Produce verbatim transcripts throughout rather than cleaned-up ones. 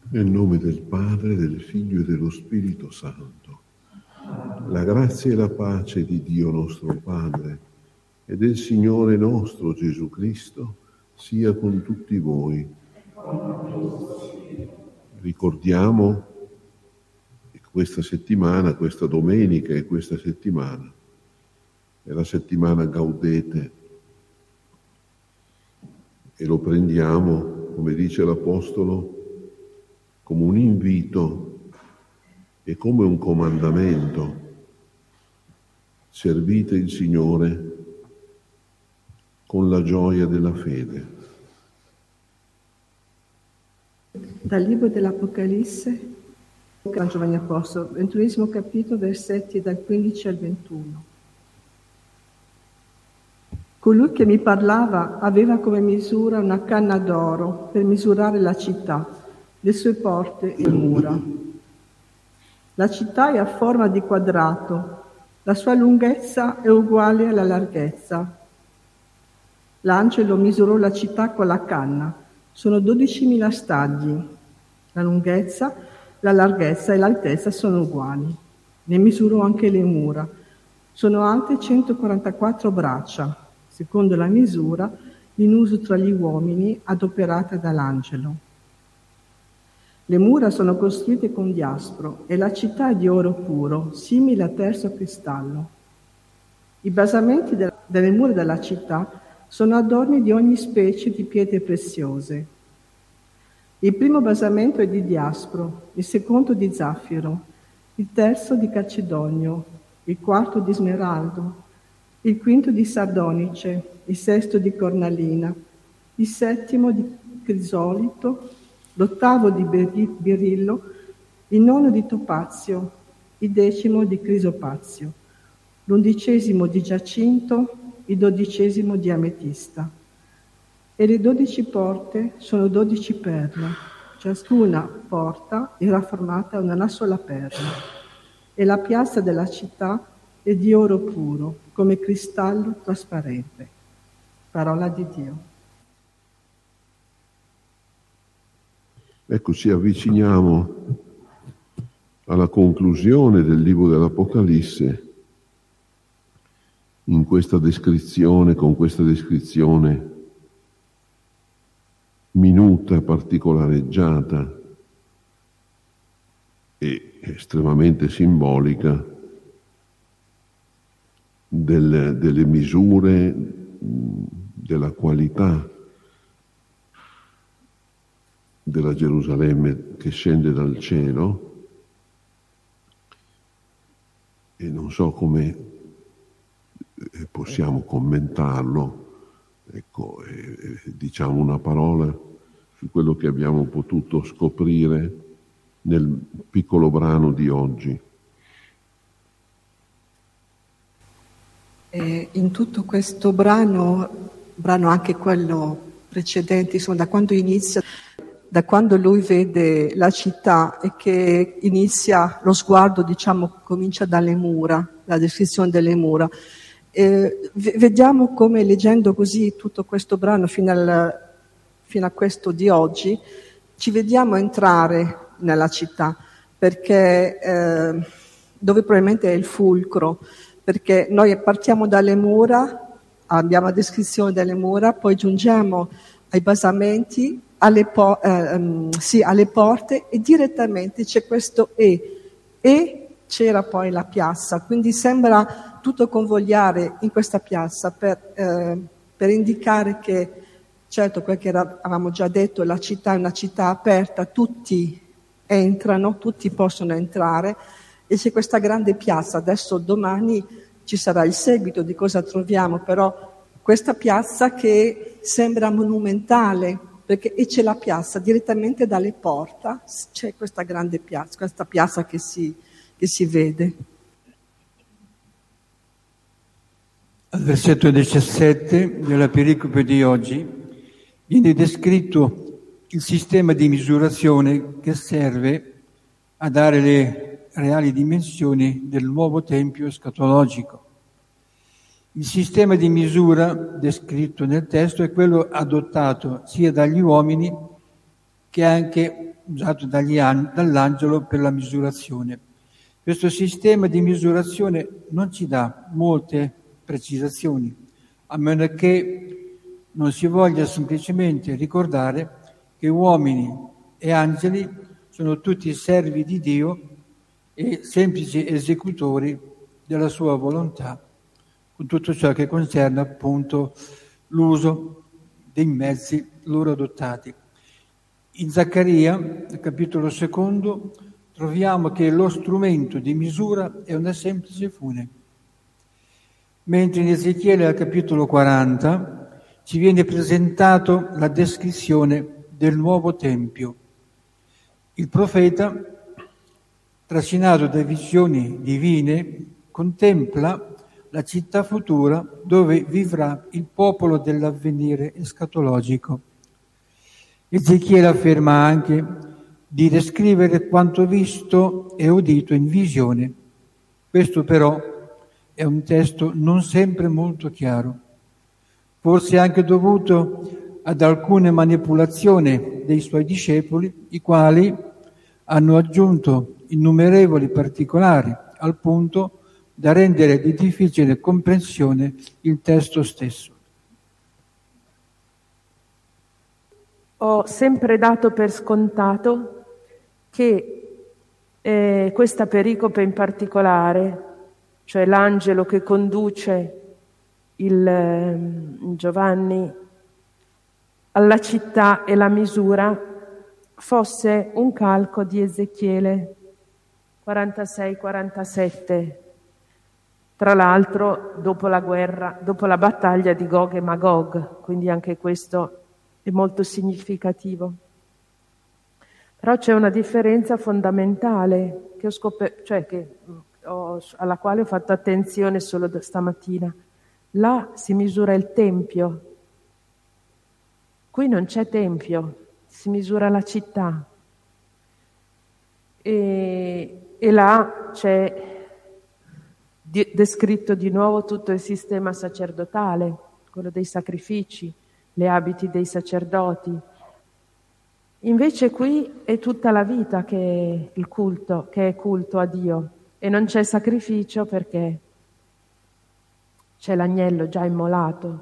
Nel nome del Padre, del Figlio e dello Spirito Santo. La grazia e la pace di Dio nostro Padre e del Signore nostro Gesù Cristo sia con tutti voi. Ricordiamo che questa settimana, questa domenica e questa settimana è la settimana Gaudete e lo prendiamo, come dice l'Apostolo, come un invito e come un comandamento. Servite il Signore con la gioia della fede. Dal libro dell'Apocalisse, Giovanni Apostolo, ventunesimo capitolo, versetti dal quindici al ventuno. Colui che mi parlava aveva come misura una canna d'oro per misurare la città, le sue porte e mura. La città è a forma di quadrato, la sua lunghezza è uguale alla larghezza. L'angelo misurò la città con la canna, sono dodicimila stadi. La lunghezza, la larghezza e l'altezza sono uguali. Ne misurò anche le mura, sono alte centoquarantaquattro braccia, secondo la misura in uso tra gli uomini adoperata dall'angelo. Le mura sono costruite con diaspro e la città è di oro puro, simile a terzo cristallo. I basamenti de- delle mura della città sono adorni di ogni specie di pietre preziose. Il primo basamento è di diaspro, il secondo di zaffiro, il terzo di calcedonio, il quarto di smeraldo, il quinto di sardonice, il sesto di cornalina, il settimo di crisolito, l'ottavo di berillo, il nono di topazio, il decimo di crisopazio, l'undicesimo di giacinto, il dodicesimo di ametista. E le dodici porte sono dodici perle, ciascuna porta era formata da una sola perla, e la piazza della città è di oro puro, come cristallo trasparente. Parola di Dio. Ecco, ci avviciniamo alla conclusione del libro dell'Apocalisse in questa descrizione, con questa descrizione minuta, particolareggiata e estremamente simbolica del, delle misure, della qualità della Gerusalemme che scende dal cielo, e non so come possiamo commentarlo. Ecco, eh, diciamo una parola su quello che abbiamo potuto scoprire nel piccolo brano di oggi. E in tutto questo brano, brano anche quello precedente, insomma, da quando inizia, da quando lui vede la città e che inizia lo sguardo, diciamo, comincia dalle mura, la descrizione delle mura. Eh, vediamo come, leggendo così tutto questo brano fino, al, fino a questo di oggi, ci vediamo entrare nella città, perché eh, dove probabilmente è il fulcro, perché noi partiamo dalle mura, abbiamo la descrizione delle mura, poi giungiamo ai basamenti, alle, po- eh, sì, alle porte, e direttamente c'è questo e, e c'era poi la piazza, quindi sembra tutto convogliare in questa piazza per, eh, per indicare che, certo, quel che era, avevamo già detto, la città è una città aperta, tutti entrano, tutti possono entrare, e c'è questa grande piazza. Adesso domani ci sarà il seguito di cosa troviamo, però questa piazza che sembra monumentale, perché e c'è la piazza direttamente dalle porte, c'è questa grande piazza, questa piazza che si, che si vede. Al versetto diciassette della pericope di oggi viene descritto il sistema di misurazione che serve a dare le reali dimensioni del nuovo tempio escatologico. Il sistema di misura descritto nel testo è quello adottato sia dagli uomini che è anche usato dagli an- dall'angelo per la misurazione. Questo sistema di misurazione non ci dà molte precisazioni, a meno che non si voglia semplicemente ricordare che uomini e angeli sono tutti servi di Dio e semplici esecutori della sua volontà, con tutto ciò che concerne appunto l'uso dei mezzi loro adottati. In Zaccaria, nel capitolo secondo, troviamo che lo strumento di misura è una semplice fune, mentre in Ezechiele al capitolo quaranta ci viene presentato la descrizione del nuovo Tempio. Il profeta, trascinato da visioni divine, contempla la città futura dove vivrà il popolo dell'avvenire escatologico. Ezechiele afferma anche di descrivere quanto visto e udito in visione. Questo però è un testo non sempre molto chiaro, forse anche dovuto ad alcune manipolazioni dei suoi discepoli, i quali hanno aggiunto innumerevoli particolari al punto da rendere di difficile comprensione il testo stesso. Ho sempre dato per scontato che eh, questa pericope in particolare, cioè l'angelo che conduce il eh, Giovanni alla città e la misura, fosse un calco di Ezechiele quarantasei quarantasette, tra l'altro dopo la guerra, dopo la battaglia di Gog e Magog, quindi anche questo è molto significativo. Però c'è una differenza fondamentale che ho scop- cioè che ho, alla quale ho fatto attenzione solo da stamattina. Là si misura il tempio, qui non c'è tempio, si misura la città. E, e là c'è di, descritto di nuovo tutto il sistema sacerdotale, quello dei sacrifici, le abiti dei sacerdoti. Invece qui è tutta la vita che è il culto, che è culto a Dio, e non c'è sacrificio perché c'è l'agnello già immolato.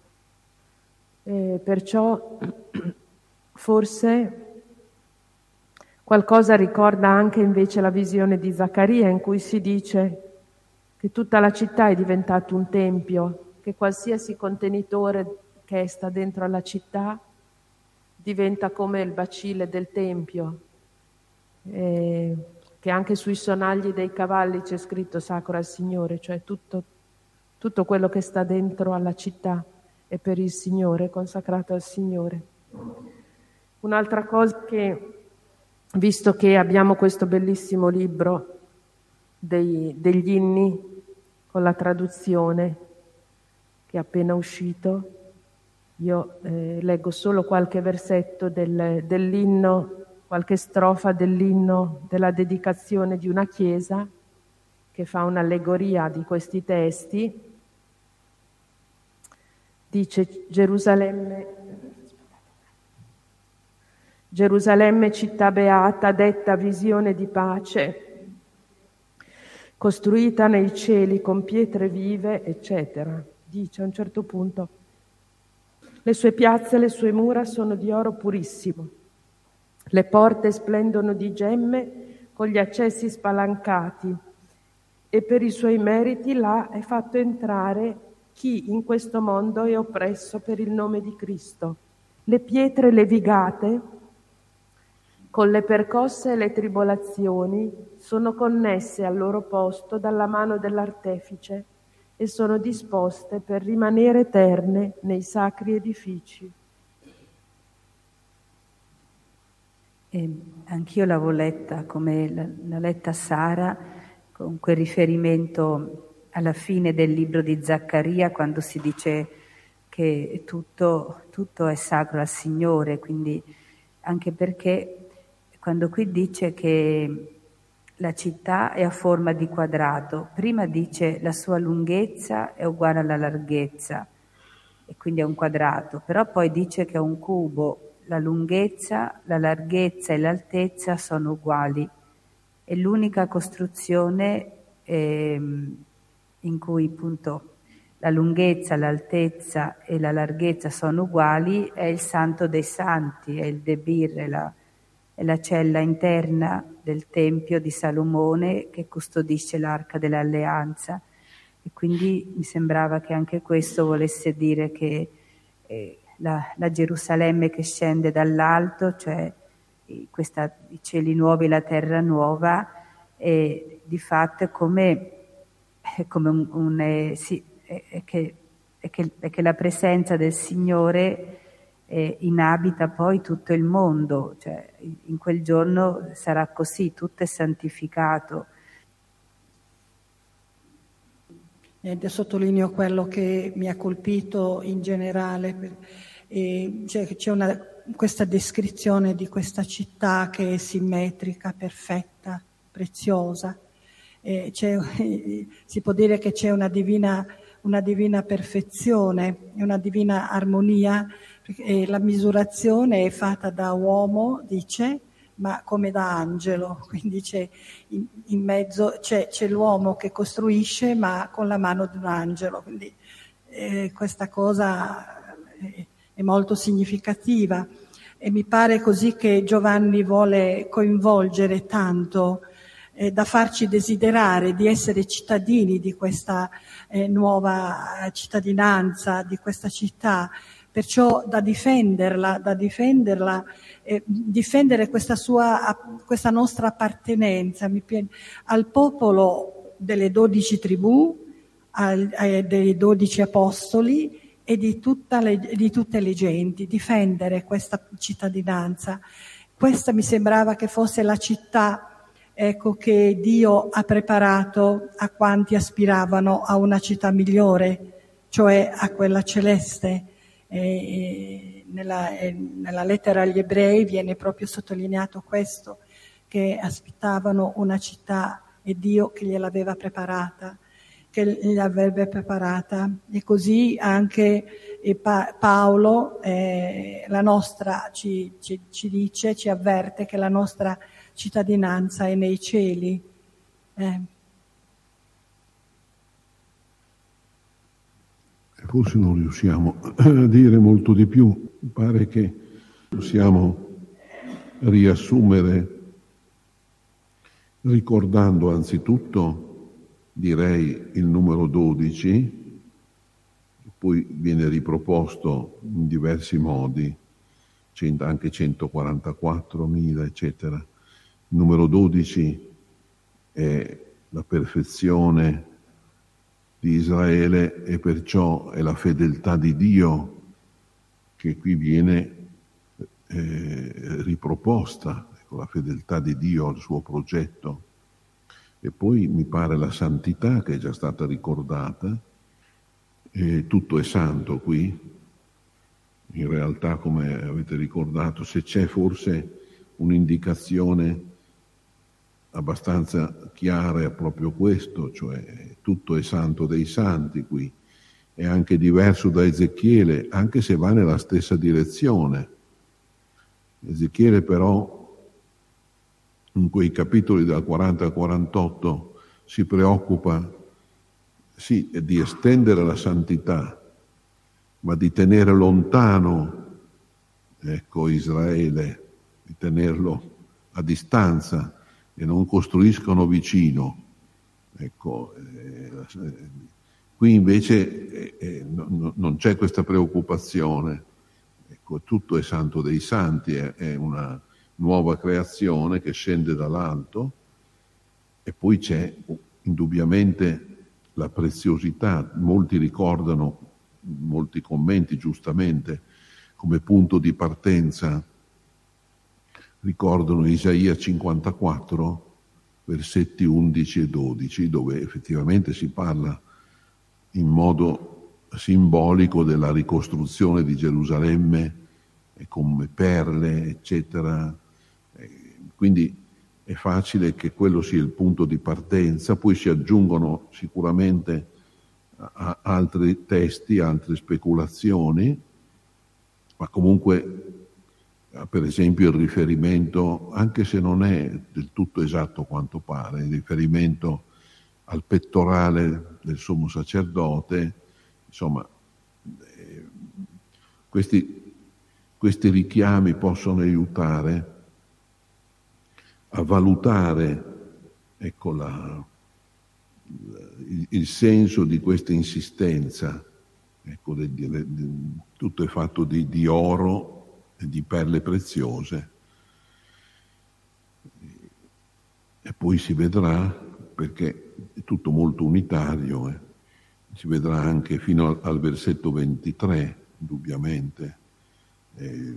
E perciò forse qualcosa ricorda anche invece la visione di Zaccaria, in cui si dice che tutta la città è diventato un tempio, che qualsiasi contenitore che sta dentro alla città diventa come il bacile del tempio, e che anche sui sonagli dei cavalli c'è scritto sacro al Signore, cioè tutto, tutto quello che sta dentro alla città è per il Signore, consacrato al Signore. Un'altra cosa che, visto che abbiamo questo bellissimo libro dei, degli inni con la traduzione che è appena uscito, io eh, leggo solo qualche versetto del, dell'inno, qualche strofa dell'inno della dedicazione di una chiesa che fa un'allegoria di questi testi. Dice: Gerusalemme, Gerusalemme città beata, detta visione di pace, costruita nei cieli con pietre vive, eccetera. Dice a un certo punto: le sue piazze e le sue mura sono di oro purissimo, le porte splendono di gemme con gli accessi spalancati, e per i suoi meriti là è fatto entrare chi in questo mondo è oppresso per il nome di Cristo. Le pietre levigate con le percosse e le tribolazioni sono connesse al loro posto dalla mano dell'artefice e sono disposte per rimanere eterne nei sacri edifici. E anch'io l'avevo letta come l'ha letta Sara, con quel riferimento alla fine del libro di Zaccaria, quando si dice che tutto, tutto è sacro al Signore, quindi anche perché quando qui dice che la città è a forma di quadrato, prima dice la sua lunghezza è uguale alla larghezza, e quindi è un quadrato, però poi dice che è un cubo, la lunghezza, la larghezza e l'altezza sono uguali. È l'unica costruzione ehm, in cui appunto la lunghezza, l'altezza e la larghezza sono uguali, è il Santo dei Santi, è il Debir, è la, è la cella interna del Tempio di Salomone che custodisce l'Arca dell'Alleanza. E quindi mi sembrava che anche questo volesse dire che eh, la, la Gerusalemme che scende dall'alto, cioè eh, questa, i cieli nuovi e la terra nuova, eh, di fatto è come, è come un... un eh, sì, è che, è, che, è che la presenza del Signore eh, inabita poi tutto il mondo, cioè in quel giorno sarà così, tutto è santificato. Niente, sottolineo quello che mi ha colpito in generale, e cioè, c'è una, questa descrizione di questa città che è simmetrica, perfetta, preziosa. Eh, c'è, eh, si può dire che c'è una divina una divina perfezione, una divina armonia, perché la misurazione è fatta da uomo, dice, ma come da angelo, quindi c'è in, in mezzo c'è, c'è l'uomo che costruisce, ma con la mano di un angelo, quindi eh, questa cosa è, è molto significativa e mi pare così che Giovanni vuole coinvolgere tanto eh, da farci desiderare di essere cittadini di questa eh, nuova cittadinanza, di questa città, perciò da difenderla, da difenderla, eh, difendere questa sua, questa nostra appartenenza mi piace, al popolo delle dodici tribù, al, ai, dei dodici apostoli e di, tutta le, di tutte le genti, difendere questa cittadinanza. Questa mi sembrava che fosse la città, ecco, che Dio ha preparato a quanti aspiravano a una città migliore, cioè a quella celeste. E nella, nella lettera agli ebrei viene proprio sottolineato questo, che aspettavano una città e Dio che gliel'aveva preparata, che l'avrebbe preparata. E così anche e pa- Paolo, eh, la nostra, ci, ci, ci dice, ci avverte che la nostra cittadinanza è nei cieli. Eh. Forse non riusciamo a dire molto di più, mi pare che possiamo riassumere ricordando anzitutto, direi, il numero dodici, poi viene riproposto in diversi modi, anche centoquarantaquattromila, eccetera. Il numero dodici è la perfezione di Israele e perciò è la fedeltà di Dio che qui viene eh, riproposta, ecco, la fedeltà di Dio al suo progetto. E poi mi pare la santità che è già stata ricordata, e tutto è santo qui. In realtà, come avete ricordato, se c'è forse un'indicazione abbastanza chiara è proprio questo, cioè tutto è santo dei santi qui. È anche diverso da Ezechiele, anche se va nella stessa direzione. Ezechiele però in quei capitoli dal quaranta al quarantotto si preoccupa sì di estendere la santità, ma di tenere lontano, ecco, Israele, di tenerlo a distanza, e non costruiscono vicino. Ecco, eh, qui invece eh, no, non c'è questa preoccupazione. Ecco, tutto è santo dei santi, è, è una nuova creazione che scende dall'alto, e poi c'è indubbiamente la preziosità. Molti ricordano, molti commenti giustamente, come punto di partenza ricordano Isaia cinquantaquattro, versetti undici e dodici, dove effettivamente si parla in modo simbolico della ricostruzione di Gerusalemme come perle, eccetera. Quindi è facile che quello sia il punto di partenza, poi si aggiungono sicuramente a altri testi, altre speculazioni, ma comunque per esempio il riferimento, anche se non è del tutto esatto quanto pare, il riferimento al pettorale del sommo sacerdote, insomma, eh, questi, questi richiami possono aiutare a valutare, ecco, la, il, il senso di questa insistenza. Ecco, de, de, de, tutto è fatto di, di oro e di perle preziose, e poi si vedrà, perché è tutto molto unitario, eh. Si vedrà anche fino al, al versetto ventitré, indubbiamente, eh,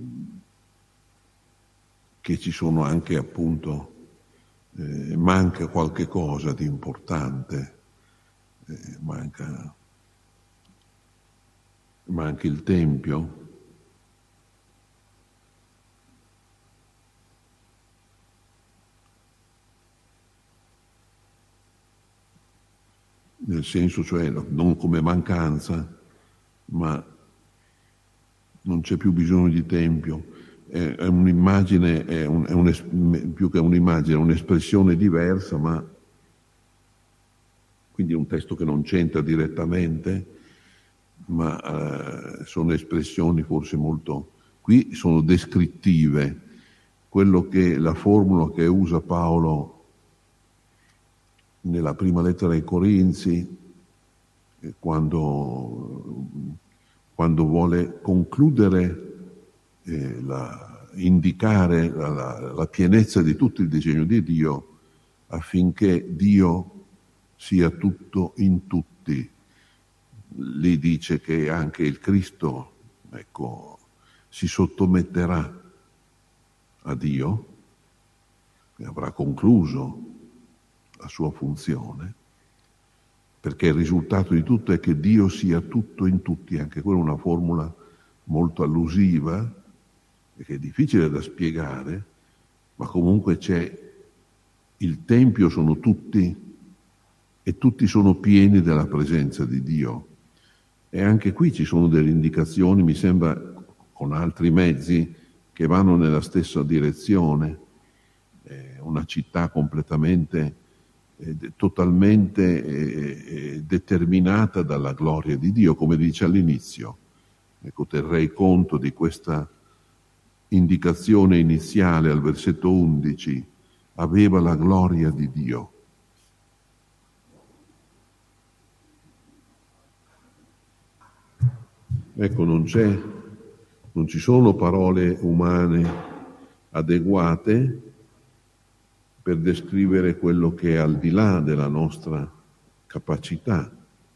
che ci sono anche, appunto, eh, manca qualche cosa di importante, eh, manca, manca il Tempio. Nel senso, cioè, non come mancanza, ma non c'è più bisogno di tempio. È, è un'immagine, è un, è un, più che un'immagine, è un'espressione diversa, ma quindi è un testo che non c'entra direttamente, ma eh, sono espressioni forse molto, qui sono descrittive. Quello che la formula che usa Paolo nella prima lettera ai Corinzi, quando, quando vuole concludere, eh, la, indicare la, la, la pienezza di tutto il disegno di Dio, affinché Dio sia tutto in tutti. Lì dice che anche il Cristo, ecco, si sottometterà a Dio, e avrà concluso la sua funzione, perché il risultato di tutto è che Dio sia tutto in tutti. Anche quella è una formula molto allusiva, che è difficile da spiegare, ma comunque c'è il Tempio, sono tutti, e tutti sono pieni della presenza di Dio. E anche qui ci sono delle indicazioni, mi sembra, con altri mezzi, che vanno nella stessa direzione. È una città completamente totalmente eh, determinata dalla gloria di Dio, come dice all'inizio. Ecco, terrei conto di questa indicazione iniziale al versetto undici: aveva la gloria di Dio. Ecco, non c'è, non ci sono parole umane adeguate per descrivere quello che è al di là della nostra capacità.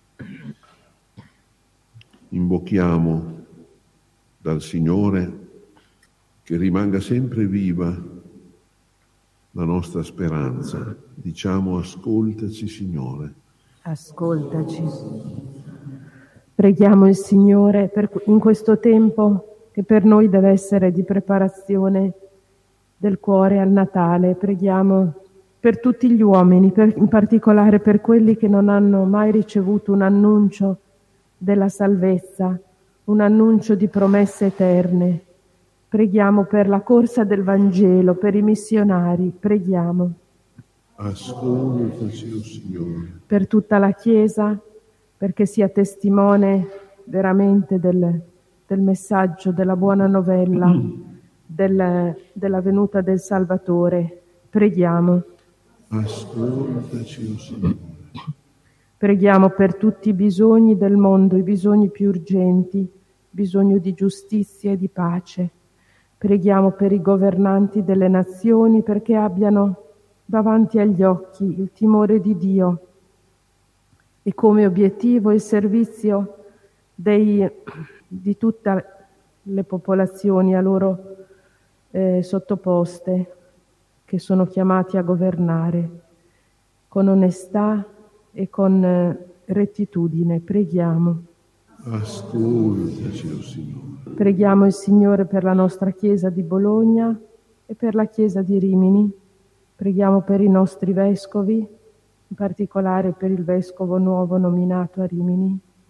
Invochiamo dal Signore che rimanga sempre viva la nostra speranza. Diciamo: ascoltaci, Signore. Ascoltaci. Preghiamo il Signore per, in questo tempo che per noi deve essere di preparazione del cuore al Natale. Preghiamo per tutti gli uomini, per, in particolare per quelli che non hanno mai ricevuto un annuncio della salvezza, un annuncio di promesse eterne. Preghiamo per la corsa del Vangelo, per i missionari. Preghiamo. Ascoltaci, oh Signore. Per tutta la Chiesa, perché sia testimone veramente del, del messaggio, della buona novella, Del, della venuta del Salvatore. Preghiamo. Ascoltaci, oh Signore. Preghiamo per tutti i bisogni del mondo, i bisogni più urgenti, bisogno di giustizia e di pace. Preghiamo per i governanti delle nazioni, perché abbiano davanti agli occhi il timore di Dio e come obiettivo il servizio dei, di tutte le popolazioni a loro Eh, sottoposte, che sono chiamati a governare con onestà e con eh, rettitudine. Preghiamo. Ascoltaci, oh Signore. Preghiamo il Signore per la nostra Chiesa di Bologna e per la Chiesa di Rimini. Preghiamo per i nostri vescovi, in particolare per il vescovo nuovo nominato a Rimini.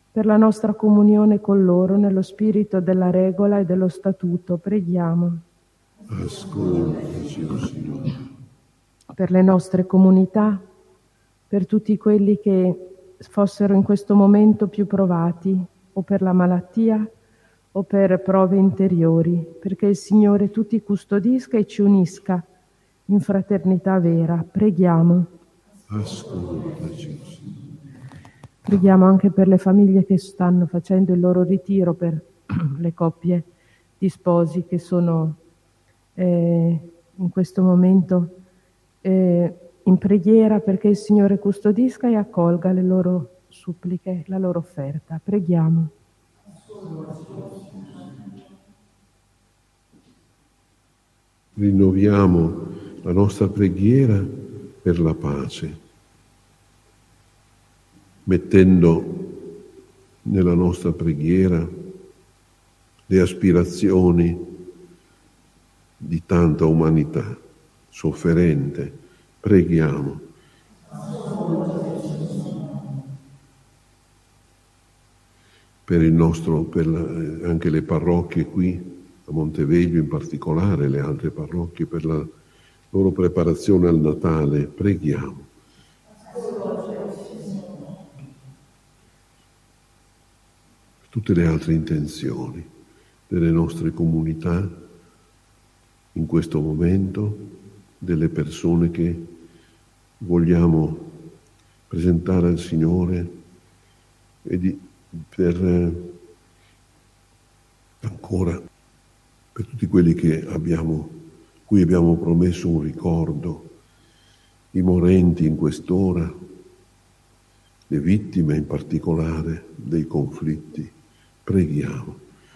Per la nostra comunione con loro nello spirito della regola e dello statuto, preghiamo. Ascoltaci, o Signore. Per le nostre comunità, per tutti quelli che fossero in questo momento più provati, o per la malattia, o per prove interiori, perché il Signore tutti custodisca e ci unisca in fraternità vera. Preghiamo. Ascoltaci, Signore. Preghiamo anche per le famiglie che stanno facendo il loro ritiro, per le coppie di sposi che sono eh, in questo momento eh, in preghiera, perché il Signore custodisca e accolga le loro suppliche, la loro offerta. Preghiamo. Rinnoviamo la nostra preghiera per la pace, mettendo nella nostra preghiera le aspirazioni di tanta umanità sofferente. Preghiamo. Per il nostro, per la, anche le parrocchie qui a Monteveglio in particolare, le altre parrocchie, per la loro preparazione al Natale, preghiamo. Tutte le altre intenzioni delle nostre comunità in questo momento, delle persone che vogliamo presentare al Signore e di, per eh, ancora per tutti quelli che abbiamo, cui abbiamo promesso un ricordo, i morenti in quest'ora, le vittime in particolare dei conflitti. Preghiamo.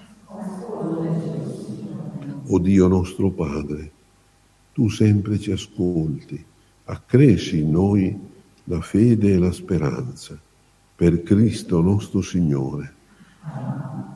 O Dio nostro Padre, tu sempre ci ascolti, accresci in noi la fede e la speranza, per Cristo nostro Signore.